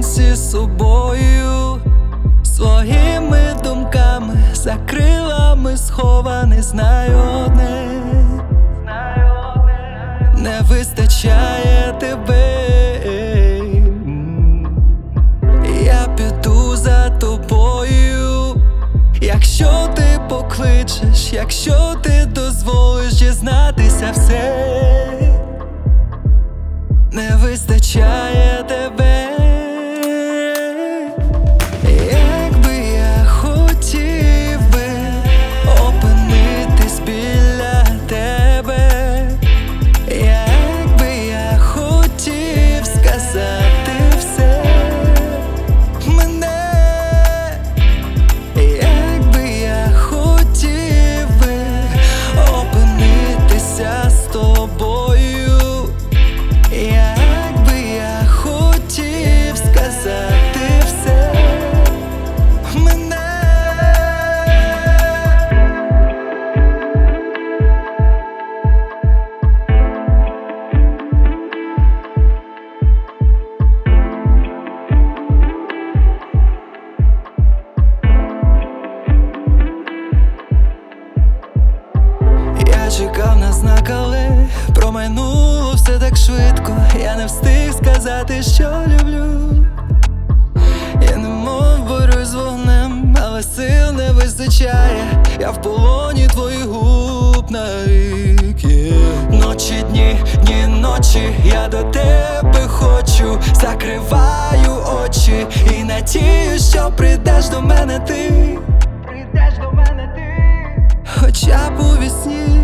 наодинці з собою, своїми думками, за крилами схований. Знаю одне, не вистачає тебе. Я піду за тобою, якщо ти покличеш, якщо ти дозволиш дізнатися все. Не вистачає тебе. Якби я хотів би опинитись біля тебе, якби я хотів сказати все мене, якби я хотів би опинитися з тобою, якби я хотів сказати все мене. Я чекав на знак, але промайнуло все так швидко. Я не встиг сказати, що люблю. Я немов борюсь з вогнем, але сил не вистачає. Я в полоні твоїх губ навік. Ночі, дні, дні, ночі, я до тебе хочу. Закриваю очі і надію, що прийдеш до мене ти. Хоча б у вісні.